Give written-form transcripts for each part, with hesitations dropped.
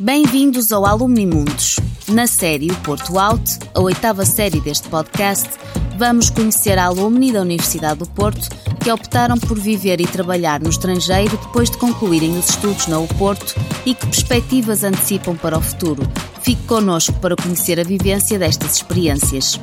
Bem-vindos ao Alumni Mundos. Na série O Porto Out, a 8ª série deste podcast, vamos conhecer a alumni da Universidade do Porto que optaram por viver e trabalhar no estrangeiro depois de concluírem os estudos na UPorto e que perspectivas antecipam para o futuro. Fique connosco para conhecer a vivência destas experiências.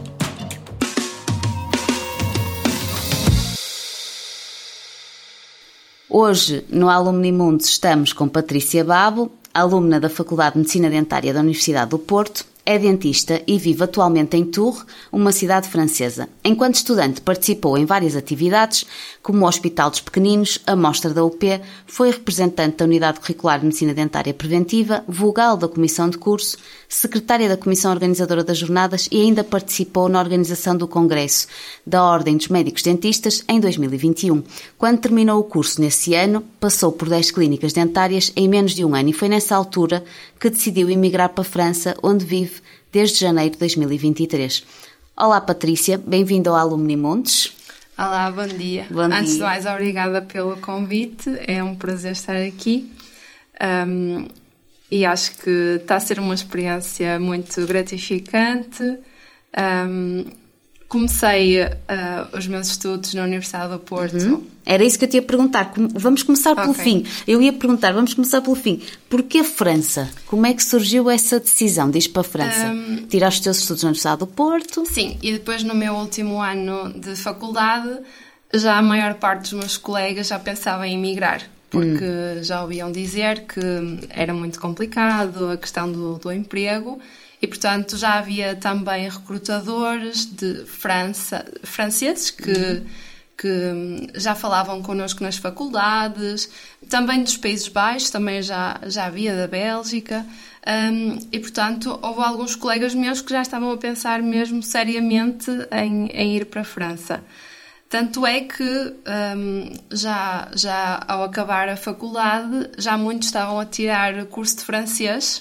Hoje, no Alumni Mundos, estamos com Patrícia Babo, alumna da Faculdade de Medicina Dentária da Universidade do Porto, é dentista e vive atualmente em Tours, uma cidade francesa. Enquanto estudante participou em várias atividades, como o Hospital dos Pequeninos, a Mostra da UP, foi representante da Unidade Curricular de Medicina Dentária Preventiva, vogal da Comissão de Curso, secretária da Comissão Organizadora das Jornadas e ainda participou na organização do Congresso da Ordem dos Médicos Dentistas em 2021. Quando terminou o curso nesse ano, passou por 10 clínicas dentárias em menos de um ano e foi nessa altura que decidiu emigrar para a França, onde vive desde janeiro de 2023. Olá Patrícia, bem-vinda ao Alumni Montes. Olá, bom dia. Antes de mais, obrigada pelo convite, é um prazer estar aqui e acho que está a ser uma experiência muito gratificante. Comecei os meus estudos na Universidade do Porto. Era isso que eu te ia perguntar. Vamos começar pelo fim. Eu ia perguntar, vamos começar pelo fim. Porquê a França? Como é que surgiu essa decisão de ir para a França? Tirar os teus estudos na Universidade do Porto? Sim, e depois no meu último ano de faculdade, já a maior parte dos meus colegas já pensava em emigrar. Porque já ouviam dizer que era muito complicado a questão do emprego. E, portanto, já havia também recrutadores de franceses que já falavam connosco nas faculdades, também dos Países Baixos, também já havia da Bélgica, e, portanto, houve alguns colegas meus que já estavam a pensar mesmo seriamente em ir para a França. Tanto é que, já ao acabar a faculdade, já muitos estavam a tirar curso de francês.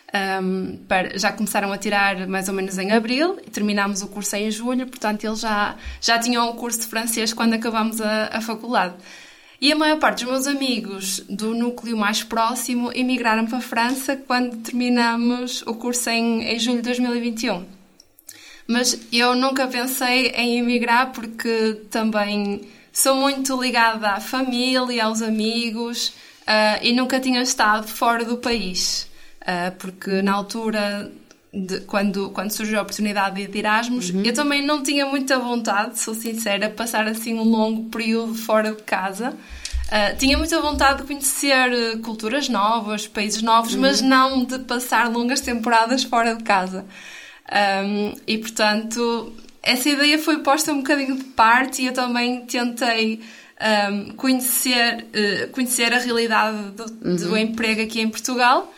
Já começaram a tirar mais ou menos em abril e terminámos o curso em julho, portanto eles já tinham o curso de francês quando acabámos a faculdade. E a maior parte dos meus amigos do núcleo mais próximo emigraram para a França quando terminámos o curso em julho de 2021. Mas eu nunca pensei em emigrar porque também sou muito ligada à família, aos amigos, e nunca tinha estado fora do país. Porque na altura, quando surgiu a oportunidade de ir de Erasmus, eu também não tinha muita vontade, sou sincera, passar assim um longo período fora de casa. Tinha muita vontade de conhecer culturas novas, países novos, mas não de passar longas temporadas fora de casa. E, portanto, essa ideia foi posta um bocadinho de parte e eu também tentei conhecer a realidade do emprego aqui em Portugal.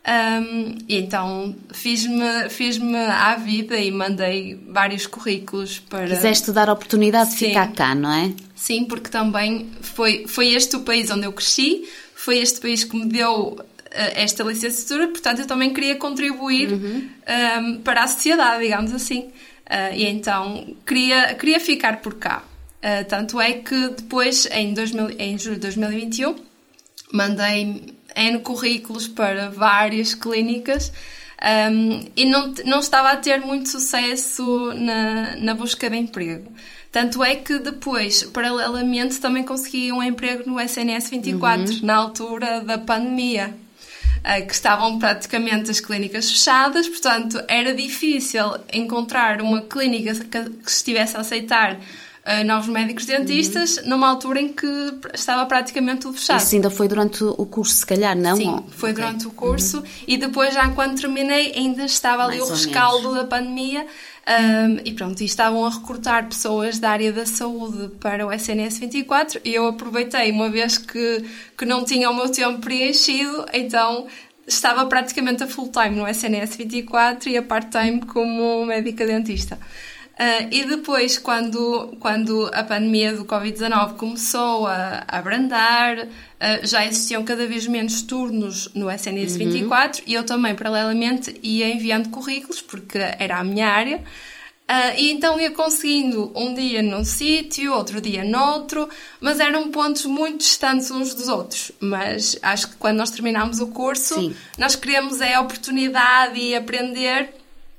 E então fiz-me à vida e mandei vários currículos para... Quiseste dar a oportunidade de ficar cá, não é? Sim, porque também foi este o país onde eu cresci, foi este país que me deu esta licenciatura, portanto eu também queria contribuir para a sociedade, digamos assim. E então queria ficar por cá. Tanto é que depois, em julho de 2021, mandei N currículos para várias clínicas e não estava a ter muito sucesso na busca de emprego. Tanto é que depois, paralelamente, também consegui um emprego no SNS 24, na altura da pandemia, que estavam praticamente as clínicas fechadas, portanto era difícil encontrar uma clínica que estivesse a aceitar novos médicos dentistas numa altura em que estava praticamente tudo fechado. Isso ainda foi durante o curso, se calhar, não? Sim, foi durante o curso e depois, já quando terminei, ainda estava ali o rescaldo da pandemia e pronto, e estavam a recrutar pessoas da área da saúde para o SNS 24 e eu aproveitei, uma vez que não tinha o meu tempo preenchido, então estava praticamente a full time no SNS 24 e a part-time como médica dentista. E depois, quando a pandemia do Covid-19 começou a abrandar, já existiam cada vez menos turnos no SNS 24 e eu também, paralelamente, ia enviando currículos, porque era a minha área, E então ia conseguindo um dia num sítio, outro dia noutro, mas eram pontos muito distantes uns dos outros. Mas acho que quando nós terminámos o curso, sim, nós queríamos a oportunidade e aprender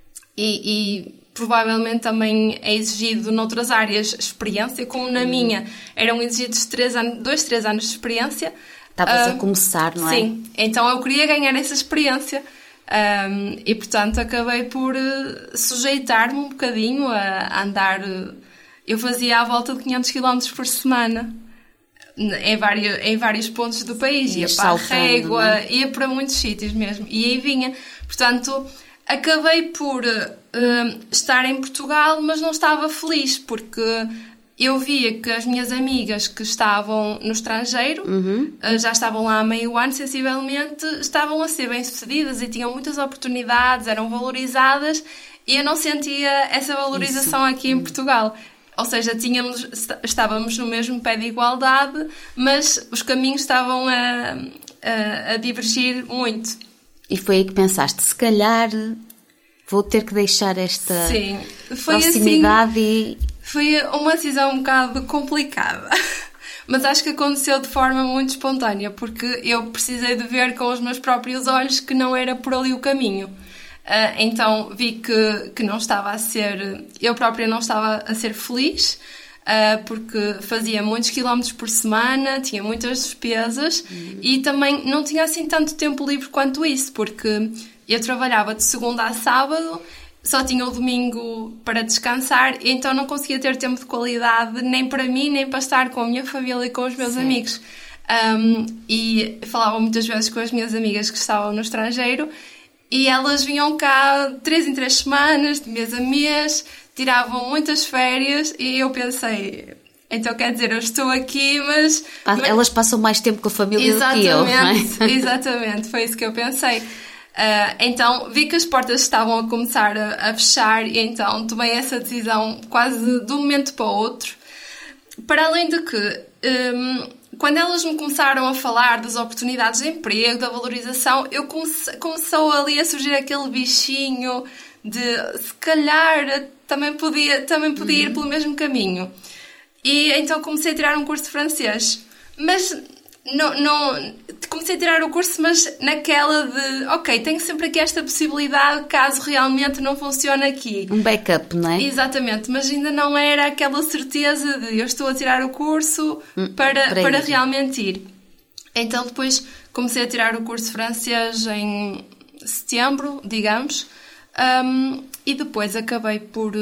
e provavelmente também é exigido noutras áreas experiência, como na minha eram exigidos 3 anos de experiência. Estavas a começar, não é? Sim, então eu queria ganhar essa experiência. E portanto acabei por sujeitar-me um bocadinho a andar. Eu fazia à volta de 500 km por semana em vários pontos do país, ia para a Régua, ia para muitos sítios mesmo, e aí vinha. Portanto, acabei por estar em Portugal, mas não estava feliz, porque eu via que as minhas amigas que estavam no estrangeiro, já estavam lá há meio ano, sensivelmente, estavam a ser bem-sucedidas e tinham muitas oportunidades, eram valorizadas, e eu não sentia essa valorização aqui em Portugal. Ou seja, estávamos no mesmo pé de igualdade, mas os caminhos estavam a divergir muito. E foi aí que pensaste, se calhar vou ter que deixar esta proximidade assim, Foi uma decisão um bocado complicada, mas acho que aconteceu de forma muito espontânea, porque eu precisei de ver com os meus próprios olhos que não era por ali o caminho. Então vi que não estava a ser, eu própria não estava a ser feliz, porque fazia muitos quilómetros por semana, tinha muitas despesas e também não tinha assim tanto tempo livre quanto isso, porque eu trabalhava de segunda a sábado, só tinha o domingo para descansar, e então não conseguia ter tempo de qualidade nem para mim, nem para estar com a minha família e com os meus amigos. E falava muitas vezes com as minhas amigas que estavam no estrangeiro, e elas vinham cá 3 em 3 semanas, de mês a mês, tiravam muitas férias, e eu pensei, então quer dizer, eu estou aqui, mas elas passam mais tempo com a família do que eu, não é? Exatamente, foi isso que eu pensei. Então vi que as portas estavam a começar a fechar, e então tomei essa decisão quase de um momento para o outro. Para além de que, quando elas me começaram a falar das oportunidades de emprego, da valorização, eu começou ali a surgir aquele bichinho de se calhar também podia ir pelo mesmo caminho. E então comecei a tirar um curso de francês, mas não comecei a tirar o curso, mas naquela de ok, tenho sempre aqui esta possibilidade caso realmente não funcione aqui. Um backup, não é? Exatamente, mas ainda não era aquela certeza de eu estou a tirar o curso para realmente ir. Então depois comecei a tirar o curso de francês em setembro, digamos, e depois acabei por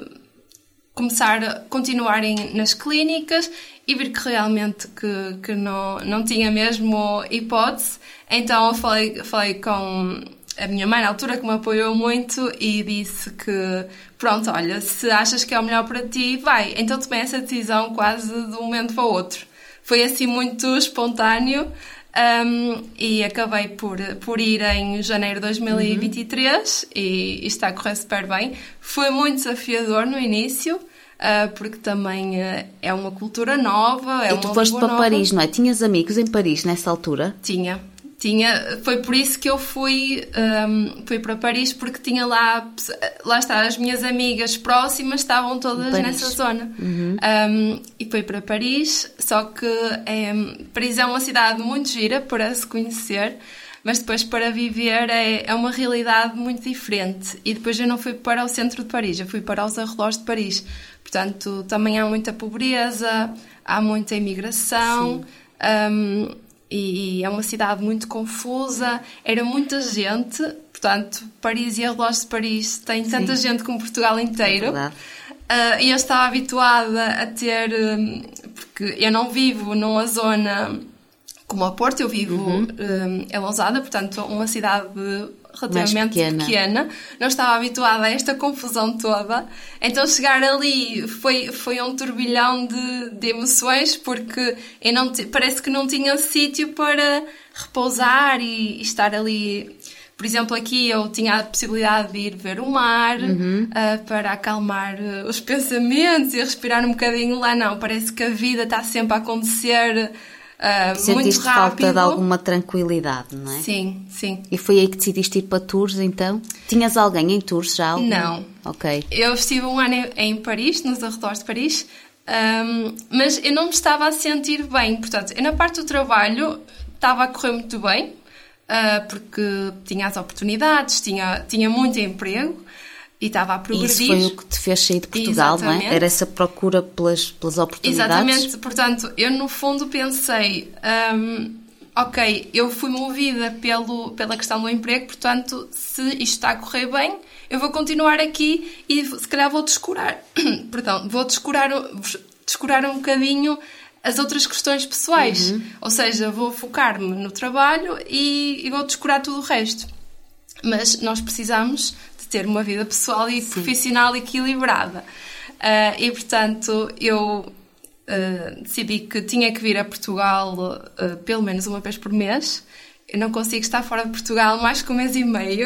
continuar nas clínicas e vir que realmente que não tinha mesmo hipótese. Então eu falei com a minha mãe na altura, que me apoiou muito, e disse que pronto, olha, se achas que é o melhor para ti, vai. Então tomei essa decisão quase de um momento para o outro. Foi assim muito espontâneo, e acabei por ir em janeiro de 2023 e está a correr super bem. Foi muito desafiador no início, porque também é uma cultura nova. E tu foste para Paris, não é? Tinhas amigos em Paris nessa altura? Tinha. Foi por isso que eu fui para Paris, porque tinha lá está, as minhas amigas próximas estavam todas nessa zona. E fui para Paris, só que Paris é uma cidade muito gira para se conhecer, mas depois para viver é uma realidade muito diferente. E depois eu não fui para o centro de Paris, eu fui para os arredores de Paris. Portanto, também há muita pobreza, há muita imigração, e é uma cidade muito confusa, era muita gente. Portanto, Paris e arredores de Paris tem tanta gente como Portugal inteiro. E eu estava habituada a ter, porque eu não vivo numa zona como a Porto, eu vivo em Lousada, portanto uma cidade relativamente pequena. Não estava habituada a esta confusão toda, então chegar ali foi um turbilhão de emoções, porque parece que não tinha sítio para repousar e estar ali. Por exemplo, aqui eu tinha a possibilidade de ir ver o mar, para acalmar os pensamentos e respirar um bocadinho. Lá não, parece que a vida está sempre a acontecer Sentiste muito rápido. falta de alguma tranquilidade, não é? Sim, sim. E foi aí que decidiste ir para Tours, então? Tinhas alguém em Tours já? Não. Ok. Eu estive um ano em Paris, nos arredores de Paris, mas eu não me estava a sentir bem. Portanto, eu na parte do trabalho estava a correr muito bem, porque tinha as oportunidades, tinha muito emprego e estava a progredir. Isso foi o que te fez sair de Portugal, Exatamente. não é? Era essa procura pelas oportunidades? Exatamente. Portanto, eu no fundo pensei... ok, eu fui movida pela questão do emprego, portanto, se isto está a correr bem, eu vou continuar aqui e se calhar vou descurar. Perdão, vou descurar um bocadinho as outras questões pessoais. Ou seja, vou focar-me no trabalho e vou descurar tudo o resto. Mas nós precisamos de ter uma vida pessoal e profissional equilibrada. E, portanto, eu... decidi que tinha que vir a Portugal pelo menos uma vez por mês. Eu não consigo estar fora de Portugal mais que um mês e meio.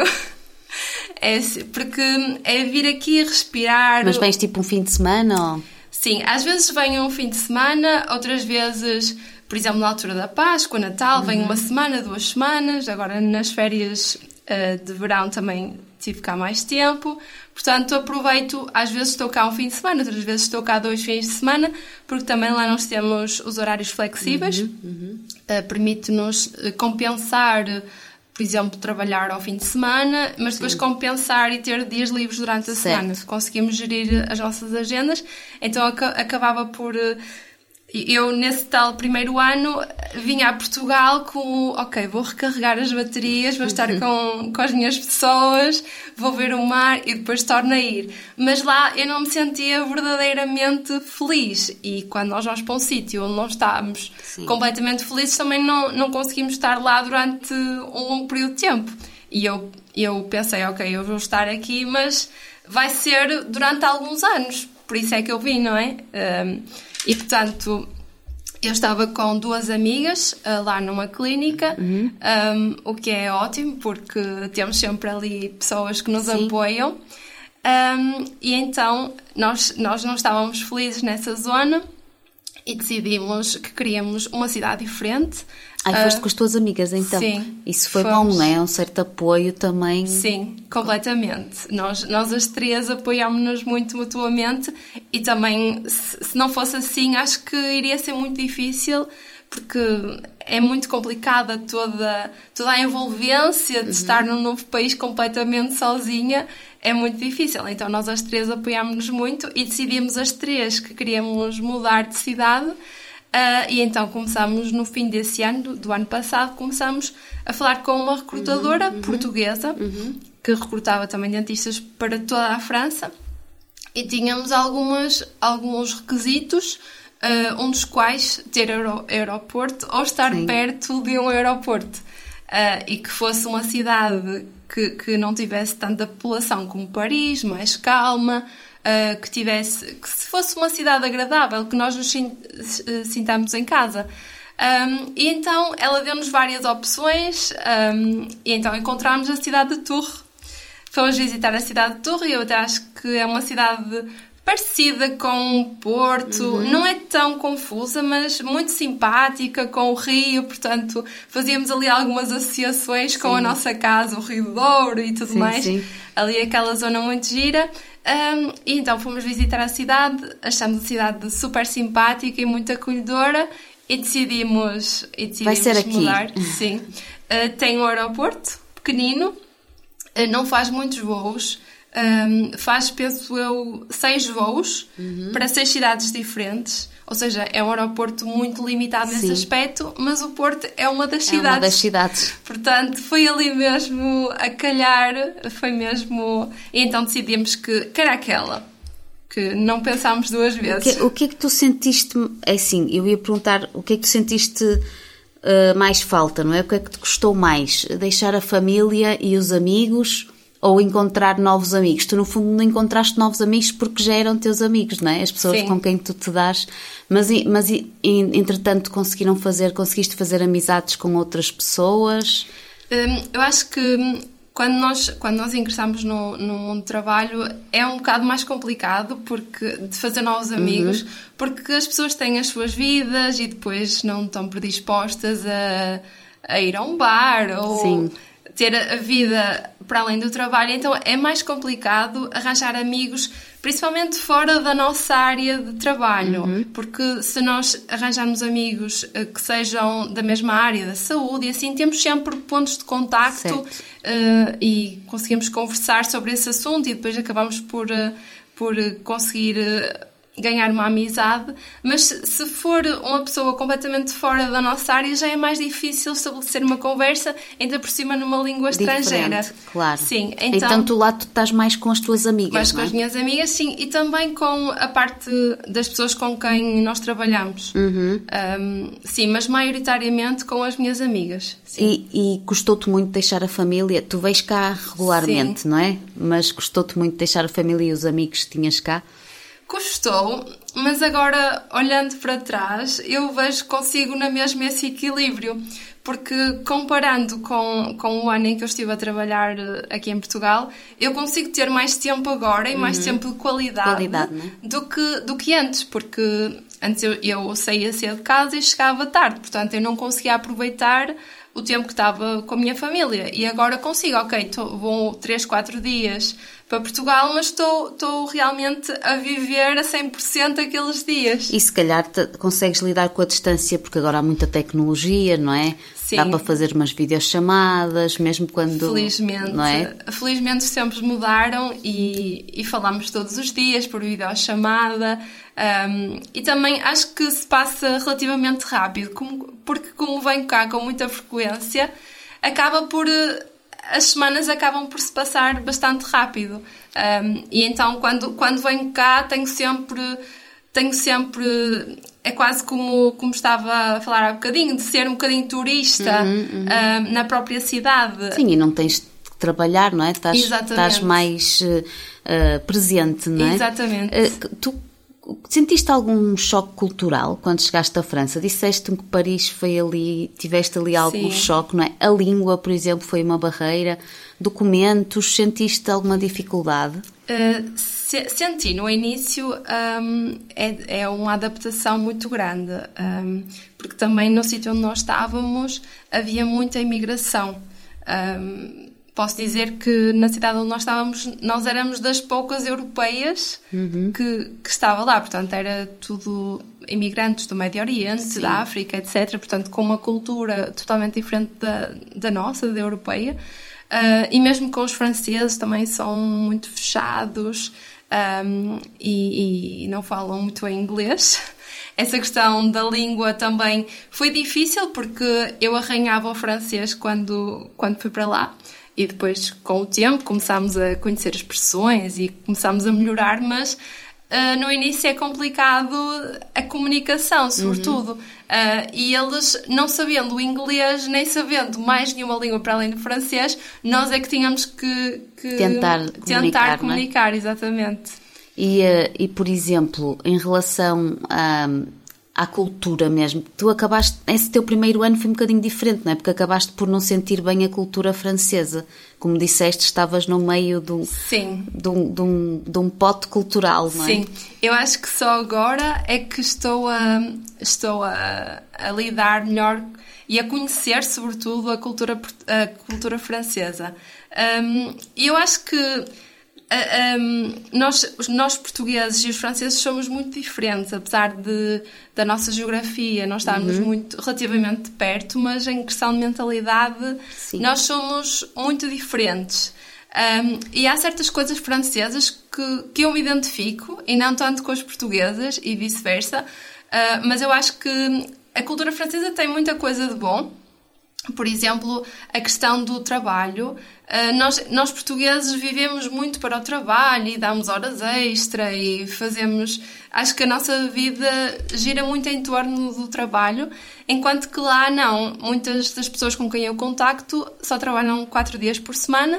Porque é vir aqui respirar. Mas vens tipo um fim de semana? Ou... Sim, às vezes venho um fim de semana, outras vezes, por exemplo, na altura da Páscoa, Natal, venho uma semana, 2 semanas. Agora nas férias de verão também tive cá mais tempo. Portanto, aproveito, às vezes estou cá um fim de semana, outras vezes estou cá 2 fins de semana, porque também lá nós temos os horários flexíveis. Permite-nos compensar, por exemplo, trabalhar ao fim de semana, mas depois compensar e ter dias livres durante a semana. Conseguimos gerir as nossas agendas, então acabava por... Eu, nesse tal primeiro ano, vinha a Portugal com... Ok, vou recarregar as baterias, vou estar com as minhas pessoas, vou ver o mar e depois torno a ir. Mas lá eu não me sentia verdadeiramente feliz. E quando nós vamos para um sítio onde não estamos completamente felizes, também não conseguimos estar lá durante um longo período de tempo. E eu pensei, ok, eu vou estar aqui, mas vai ser durante alguns anos. Por isso é que eu vim, não é? E, portanto, eu estava com 2 amigas lá numa clínica, o que é ótimo, porque temos sempre ali pessoas que nos apoiam. E então, nós não estávamos felizes nessa zona e decidimos que queríamos uma cidade diferente. Foste com as tuas amigas, então? Sim. Isso foi bom, não é? Um certo apoio também. Sim, completamente. Nós as 3 apoiámos-nos muito mutuamente e também, se não fosse assim, acho que iria ser muito difícil, porque é muito complicada toda a envolvência de estar num novo país completamente sozinha. É muito difícil. Então, nós as 3 apoiámos-nos muito e decidimos as 3 que queríamos mudar de cidade. E então começámos no fim desse ano, do ano passado, começámos a falar com uma recrutadora portuguesa que recrutava também dentistas para toda a França e tínhamos alguns requisitos, um dos quais ter aeroporto ou estar perto de um aeroporto e que fosse uma cidade que não tivesse tanta população como Paris, mais calma, que se fosse uma cidade agradável, que nós nos sintamos em casa. E então ela deu-nos várias opções e então encontramos a cidade de Tours. Fomos visitar a cidade de Tours e eu até acho que é uma cidade parecida com o Porto, não é tão confusa, mas muito simpática, com o rio, portanto fazíamos ali algumas associações com a nossa casa, o Rio Douro e tudo mais. Ali aquela zona muito gira. E então fomos visitar a cidade, achamos a cidade super simpática e muito acolhedora e decidimos Vai ser aqui. mudar. Sim. Tem um aeroporto pequenino, não faz muitos voos, faz, penso eu, 6 voos para 6 cidades diferentes. Ou seja, é um aeroporto muito limitado nesse aspecto, mas o Porto é uma das cidades. É uma das cidades. Portanto, foi ali mesmo a calhar, foi mesmo... E então decidimos que era aquela, que não pensámos 2 vezes. O que é que tu sentiste... É assim, eu ia perguntar, o que é que tu sentiste mais falta, não é? O que é que te custou mais? Deixar a família e os amigos... ou encontrar novos amigos? Tu, no fundo, não encontraste novos amigos porque já eram teus amigos, não é? As pessoas com quem tu te dás. Mas entretanto, conseguiste fazer amizades com outras pessoas? Eu acho que Quando nós ingressamos no mundo do trabalho é um bocado mais complicado de fazer novos amigos, porque as pessoas têm as suas vidas e depois não estão predispostas a ir a um bar ou Sim. ter a vida para além do trabalho. Então é mais complicado arranjar amigos, principalmente fora da nossa área de trabalho, porque se nós arranjarmos amigos que sejam da mesma área da saúde e assim, temos sempre pontos de contacto e conseguimos conversar sobre esse assunto e depois acabamos por conseguir ganhar uma amizade, mas se for uma pessoa completamente fora da nossa área, já é mais difícil estabelecer uma conversa, ainda por cima numa língua estrangeira. Claro. Sim, então tu lá tu estás mais com as tuas amigas, mais não é? com as minhas amigas, sim, e também com a parte das pessoas com quem nós trabalhamos. Sim, mas maioritariamente com as minhas amigas. Sim. E custou-te muito deixar a família? Tu vens cá regularmente, Sim. não é? Mas custou-te muito deixar a família e os amigos que tinhas cá? Custou, mas agora, olhando para trás, eu vejo que consigo na mesma esse equilíbrio, porque comparando com o ano em que eu estive a trabalhar aqui em Portugal, eu consigo ter mais tempo agora e mais tempo de qualidade né? do que antes, porque antes eu saía cedo de casa e chegava tarde, portanto eu não conseguia aproveitar o tempo que estava com a minha família. E agora consigo, vou 3, 4 dias para Portugal, mas estou realmente a viver a 100% aqueles dias. E se calhar consegues lidar com a distância, porque agora há muita tecnologia, não é? Sim. Dá para fazer umas videochamadas, mesmo quando... Felizmente, não é? Felizmente os tempos mudaram e falamos todos os dias por videochamada. E também acho que se passa relativamente rápido, porque como venho cá com muita frequência, as semanas acabam por se passar bastante rápido. E então quando venho cá tenho sempre é quase como estava a falar há bocadinho, de ser um bocadinho turista na própria cidade. Sim, e não tens de trabalhar, não é? Estás mais presente, não é? Exatamente. Tu sentiste algum choque cultural quando chegaste à França? Disseste-me que Paris foi ali, tiveste ali algum choque, não é? A língua, por exemplo, foi uma barreira. Documentos, sentiste alguma dificuldade? Senti no início, é uma adaptação muito grande, porque também no sítio onde nós estávamos havia muita imigração. Posso dizer que na cidade onde nós estávamos, nós éramos das poucas europeias que estava lá, portanto era tudo imigrantes do Médio Oriente, da África, etc., portanto com uma cultura totalmente diferente da nossa, da europeia. E mesmo com os franceses também são muito fechados e não falam muito em inglês. Essa questão da língua também foi difícil porque eu arranhava o francês quando fui para lá e depois com o tempo começámos a conhecer as expressões e começámos a melhorar, mas no início é complicado a comunicação, sobretudo. E eles, não sabendo o inglês, nem sabendo mais nenhuma língua para além do francês, nós é que tínhamos que tentar comunicar, exatamente. E, por exemplo, em relação à cultura mesmo, tu acabaste, esse teu primeiro ano foi um bocadinho diferente, não é? Porque acabaste por não sentir bem a cultura francesa. Como disseste, estavas no meio de um pote cultural, não é? Sim, eu acho que só agora é que estou a lidar melhor e a conhecer, sobretudo, a cultura francesa. E eu acho que nós portugueses e os franceses somos muito diferentes, apesar da nossa geografia, nós estamos relativamente perto, mas em questão de mentalidade nós somos muito diferentes. E há certas coisas francesas que eu me identifico e não tanto com as portuguesas e vice-versa, mas eu acho que a cultura francesa tem muita coisa de bom. Por exemplo, a questão do trabalho. Nós portugueses vivemos muito para o trabalho e damos horas extra e fazemos... Acho que a nossa vida gira muito em torno do trabalho, enquanto que lá não. Muitas das pessoas com quem eu contacto só trabalham 4 dias por semana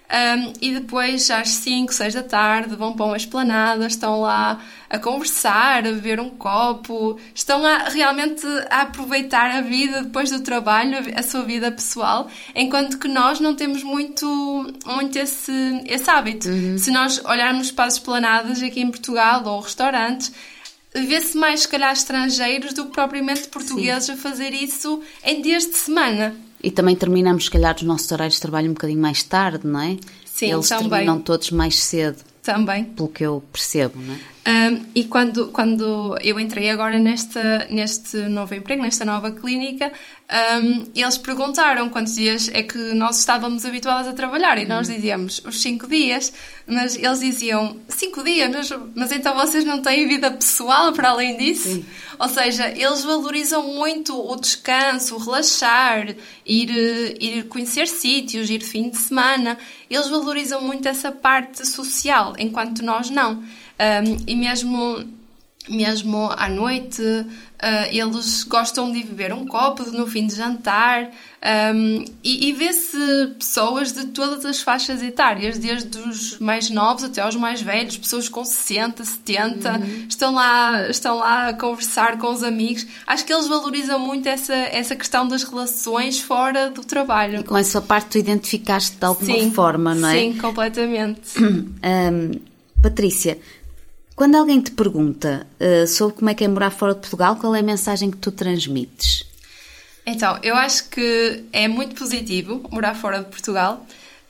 e depois às 5, 6 da tarde vão para uma esplanada, estão lá a conversar, a beber um copo, estão realmente a aproveitar a vida depois do trabalho, a sua vida pessoal, enquanto que nós não temos muito esse hábito. Se nós olharmos para as esplanadas aqui em Portugal ou restaurantes, vê-se mais, se calhar, estrangeiros do que propriamente portugueses a fazer isso em dias de semana. E também terminamos, se calhar, os nossos horários de trabalho um bocadinho mais tarde, não é? Sim, eles também. Terminam todos mais cedo. Também. Pelo que eu percebo, não é? E quando eu entrei agora neste novo emprego, nesta nova clínica, eles perguntaram quantos dias é que nós estávamos habituados a trabalhar e nós dizíamos os 5 dias, mas eles diziam 5 dias, mas então vocês não têm vida pessoal para além disso? Sim. Ou seja, eles valorizam muito o descanso, o relaxar, ir conhecer sítios, ir fim de semana. Eles valorizam muito essa parte social, enquanto nós não. E mesmo à noite, eles gostam de beber um copo no fim de jantar, e vê-se pessoas de todas as faixas etárias, desde os mais novos até aos mais velhos, pessoas com 60, 70, estão lá a conversar com os amigos. Acho que eles valorizam muito essa questão das relações fora do trabalho. E com essa parte tu identificaste de alguma forma, não é? Sim, completamente. Patrícia, quando alguém te pergunta sobre como é que é morar fora de Portugal, qual é a mensagem que tu transmites? Então, eu acho que é muito positivo morar fora de Portugal,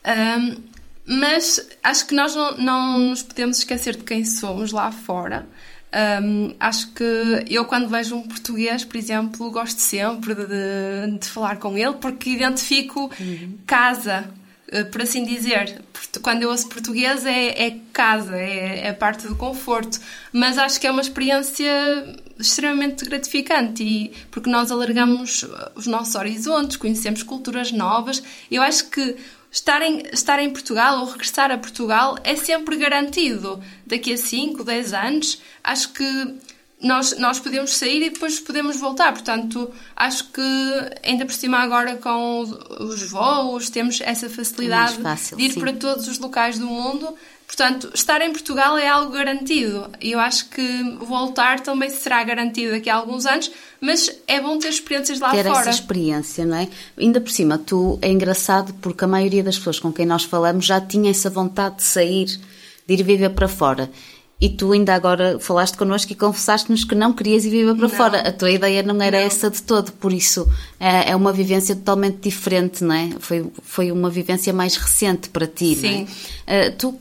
mas acho que nós não nos podemos esquecer de quem somos lá fora. Acho que eu, quando vejo um português, por exemplo, gosto sempre de falar com ele, porque identifico casa, por assim dizer. Quando eu ouço português é casa, é parte do conforto, mas acho que é uma experiência extremamente gratificante, porque nós alargamos os nossos horizontes, conhecemos culturas novas. Eu acho que estar em Portugal ou regressar a Portugal é sempre garantido. Daqui a 5, 10 anos, acho que nós podemos sair e depois podemos voltar. Portanto, acho que ainda por cima agora com os voos temos essa facilidade de ir para todos os locais do mundo. Portanto, estar em Portugal é algo garantido. E eu acho que voltar também será garantido daqui a alguns anos, mas é bom ter experiências lá fora. Ter essa experiência, não é? Ainda por cima, é engraçado porque a maioria das pessoas com quem nós falamos já tinha essa vontade de sair, de ir viver para fora. E tu ainda agora falaste connosco e confessaste-nos que não querias ir viver para fora. A tua ideia não era essa de todo, por isso é uma vivência totalmente diferente, não é? Foi uma vivência mais recente para ti, sim. Não é? Tu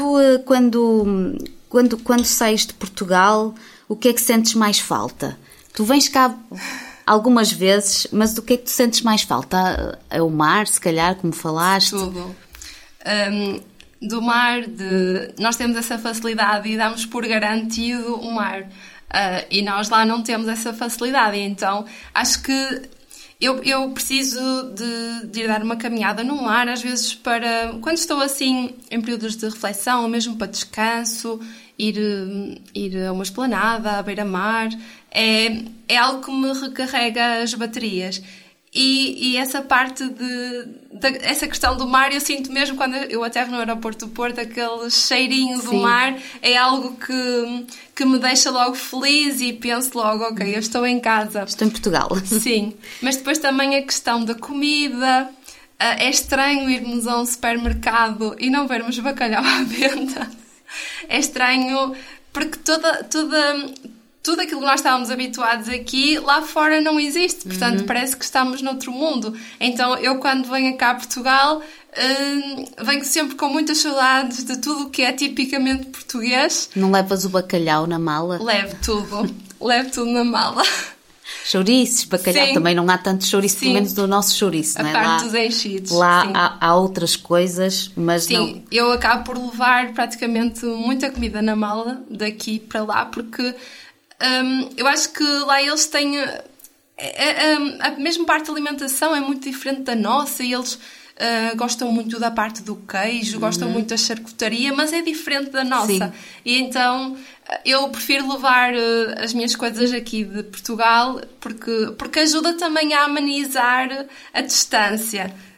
quando sais de Portugal, o que é que sentes mais falta? Tu vens cá algumas vezes, mas do que é que tu sentes mais falta? É o mar, se calhar, como falaste? Tudo. Do mar, nós temos essa facilidade e damos por garantido o mar. E nós lá não temos essa facilidade. Então, acho que eu preciso de ir dar uma caminhada no mar, às vezes quando estou assim em períodos de reflexão, ou mesmo para descanso, ir a uma esplanada, à beira-mar, é algo que me recarrega as baterias. E essa parte essa questão do mar, eu sinto mesmo quando eu aterro no aeroporto do Porto, aquele cheirinho do mar, é algo que me deixa logo feliz e penso logo, ok, eu estou em casa. Estou em Portugal. Sim, mas depois também a questão da comida. É estranho irmos a um supermercado e não vermos bacalhau à venda. É estranho porque tudo aquilo que nós estávamos habituados aqui, lá fora não existe. Portanto, parece que estamos noutro mundo. Então, eu quando venho cá a Portugal, venho sempre com muitas saudades de tudo o que é tipicamente português. Não levas o bacalhau na mala? Levo tudo na mala. Chouriços, bacalhau, sim. Também não há tanto chouriço, sim. Pelo menos do nosso chouriço, não é? A parte dos enchidos. Lá há outras coisas, mas sim, não... Sim, eu acabo por levar praticamente muita comida na mala, daqui para lá, porque... eu acho que lá eles têm... a mesma parte da alimentação é muito diferente da nossa e eles gostam muito da parte do queijo, gostam muito da charcutaria, mas é diferente da nossa. Sim. E então eu prefiro levar as minhas coisas aqui de Portugal porque ajuda também a amenizar a distância.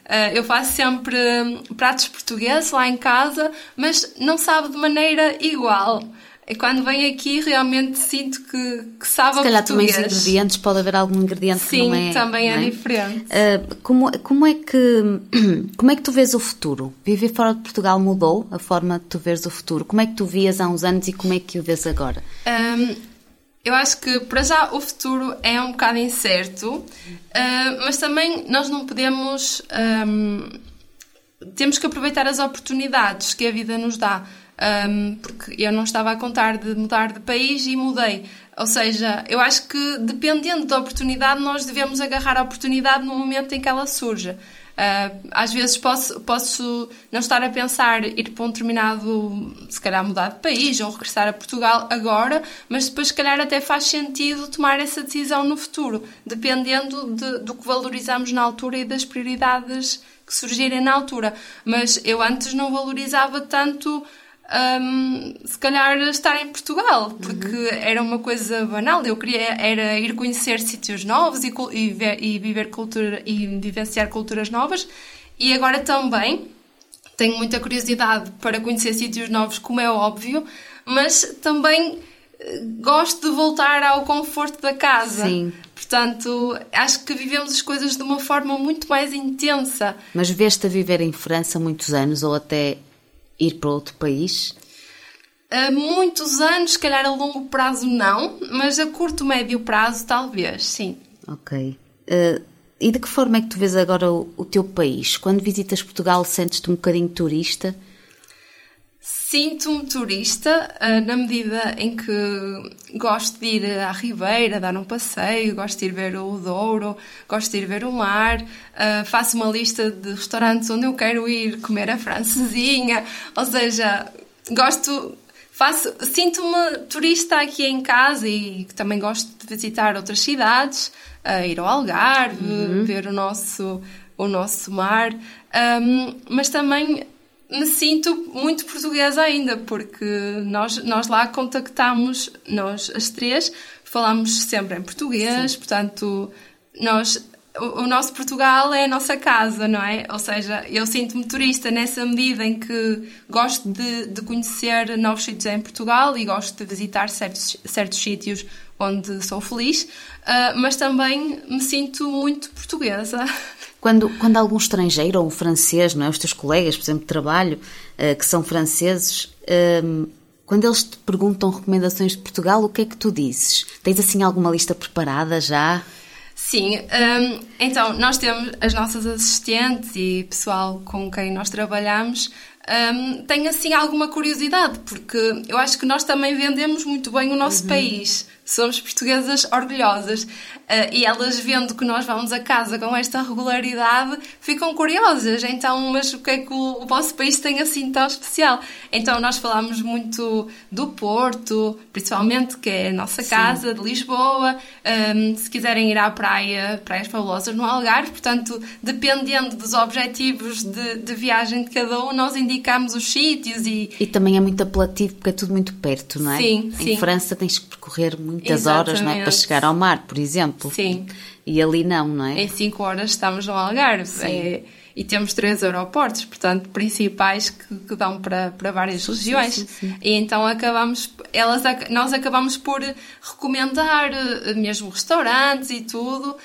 Eu faço sempre pratos portugueses lá em casa, mas não sabe de maneira igual. E quando venho aqui, realmente sinto que sabe a português. Se calhar também os ingredientes, pode haver algum ingrediente que não é... Sim, também é diferente. Como é que tu vês o futuro? Viver fora de Portugal mudou a forma de tu veres o futuro? Como é que tu vias há uns anos e como é que o vês agora? Eu acho que, para já, o futuro é um bocado incerto, mas também nós não podemos... temos que aproveitar as oportunidades que a vida nos dá. Porque eu não estava a contar de mudar de país e mudei. Ou seja, eu acho que dependendo da oportunidade, nós devemos agarrar a oportunidade no momento em que ela surge. Às vezes posso não estar a pensar ir para um determinado, se calhar mudar de país ou regressar a Portugal agora, mas depois se calhar até faz sentido tomar essa decisão no futuro, dependendo do que valorizamos na altura e das prioridades que surgirem na altura. Mas eu antes não valorizava tanto... se calhar estar em Portugal, porque era uma coisa banal. Eu queria era ir conhecer sítios novos e viver cultura e vivenciar culturas novas, e agora também tenho muita curiosidade para conhecer sítios novos, como é óbvio, mas também gosto de voltar ao conforto da casa. Sim. Portanto, acho que vivemos as coisas de uma forma muito mais intensa. Mas vês-te a viver em França muitos anos ou até ir para outro país? Muitos anos, se calhar a longo prazo não, mas a curto, médio prazo talvez, sim. Ok. E de que forma é que tu vês agora o teu país? Quando visitas Portugal, sentes-te um bocadinho turista? Sinto-me turista na medida em que gosto de ir à Ribeira, dar um passeio, gosto de ir ver o Douro, gosto de ir ver o mar, faço uma lista de restaurantes onde eu quero ir comer a francesinha, ou seja, sinto-me turista aqui em casa e também gosto de visitar outras cidades, ir ao Algarve, ver o nosso mar, mas também me sinto muito portuguesa ainda, porque nós lá contactamos, nós as três, falamos sempre em português. Sim. Portanto, o nosso Portugal é a nossa casa, não é? Ou seja, eu sinto-me turista nessa medida em que gosto de conhecer novos sítios em Portugal e gosto de visitar certos sítios onde sou feliz, mas também me sinto muito portuguesa. Quando algum estrangeiro ou um francês, não é? Os teus colegas, por exemplo, de trabalho, que são franceses, quando eles te perguntam recomendações de Portugal, o que é que tu dizes? Tens assim alguma lista preparada já? Sim, então nós temos as nossas assistentes e pessoal com quem nós trabalhamos. Tenho assim alguma curiosidade, porque eu acho que nós também vendemos muito bem o nosso país. Somos portuguesas orgulhosas, e elas, vendo que nós vamos a casa com esta regularidade, ficam curiosas. Então, mas o que é que o vosso país tem assim tão especial? Então nós falamos muito do Porto, principalmente, que é a nossa casa, de Lisboa. Se quiserem ir à praia, praias fabulosas no Algarve. Portanto, dependendo dos objetivos de viagem de cada um, nós indicamos os sítios. E também é muito apelativo, porque é tudo muito perto, não é? Sim, sim. Em França tens que percorrer muitas horas, não é? Para chegar ao mar, por exemplo. Sim. E ali não é? Em 5 horas estamos no Algarve. E temos 3 aeroportos, portanto, principais que dão para várias regiões. Sim. E então nós acabamos por recomendar mesmo restaurantes e tudo.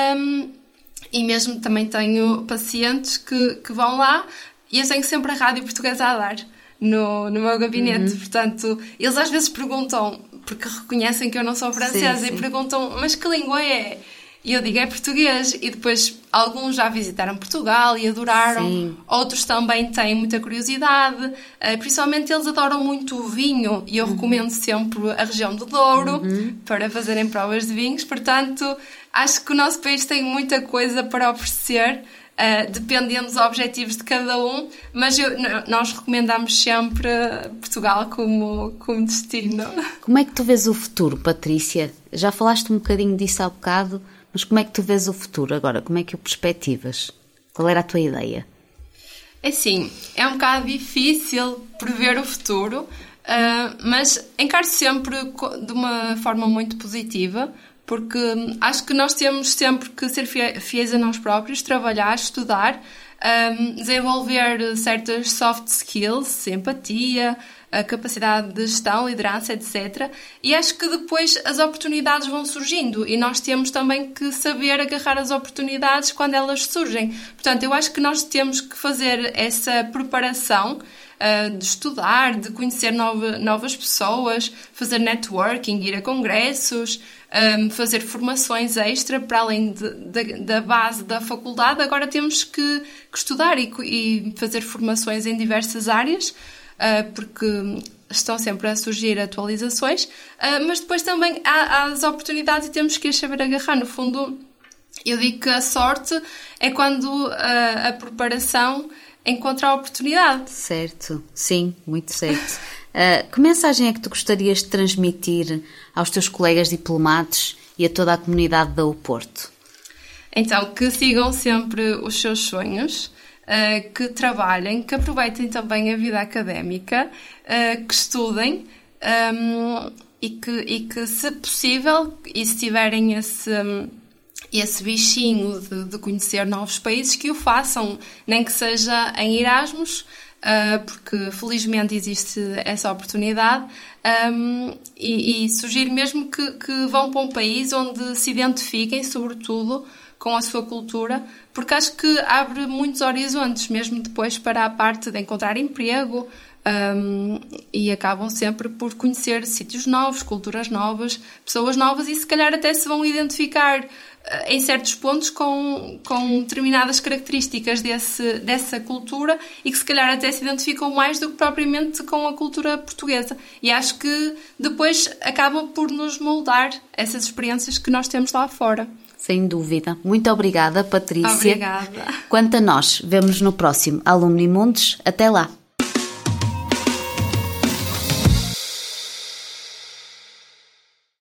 E mesmo também tenho pacientes que vão lá e eu tenho sempre a Rádio Portuguesa a dar no meu gabinete. Portanto, eles às vezes perguntam, porque reconhecem que eu não sou francesa, e perguntam, mas que língua é? E eu digo, é português. E depois alguns já visitaram Portugal e adoraram. Sim. Outros também têm muita curiosidade. Principalmente eles adoram muito o vinho. E eu recomendo sempre a região do Douro para fazerem provas de vinhos. Portanto, acho que o nosso país tem muita coisa para oferecer, dependendo dos objetivos de cada um. Mas nós recomendamos sempre Portugal como destino. Como é que tu vês o futuro, Patrícia? Já falaste um bocadinho disso há bocado, mas como é que tu vês o futuro agora? Como é que o perspectivas? Qual era a tua ideia? Assim, é um bocado difícil prever o futuro, mas encaro sempre de uma forma muito positiva, porque acho que nós temos sempre que ser fiéis a nós próprios, trabalhar, estudar, desenvolver certas soft skills, empatia, a capacidade de gestão, liderança, etc. E acho que depois as oportunidades vão surgindo e nós temos também que saber agarrar as oportunidades quando elas surgem. Portanto, eu acho que nós temos que fazer essa preparação de estudar, de conhecer novas pessoas, fazer networking, ir a congressos, fazer formações extra para além da base da faculdade. Agora temos que estudar e fazer formações em diversas áreas, porque estão sempre a surgir atualizações, mas depois também há as oportunidades e temos que as saber agarrar. No fundo, eu digo que a sorte é quando a preparação encontra a oportunidade. Certo, sim, muito certo. Que mensagem é que tu gostarias de transmitir aos teus colegas diplomados e a toda a comunidade da Oporto? Então, que sigam sempre os seus sonhos, que trabalhem, que aproveitem também a vida académica, que estudem e que, se possível, e se tiverem esse bichinho de conhecer novos países, que o façam, nem que seja em Erasmus, porque felizmente existe essa oportunidade, e sugiro mesmo que vão para um país onde se identifiquem, sobretudo, com a sua cultura, porque acho que abre muitos horizontes, mesmo depois para a parte de encontrar emprego, e acabam sempre por conhecer sítios novos, culturas novas, pessoas novas, e se calhar até se vão identificar em certos pontos com determinadas características dessa cultura e que se calhar até se identificam mais do que propriamente com a cultura portuguesa. E acho que depois acabam por nos moldar essas experiências que nós temos lá fora. Sem dúvida. Muito obrigada, Patrícia. Obrigada. Quanto a nós, vemo-nos no próximo Alumni Mundos. Até lá.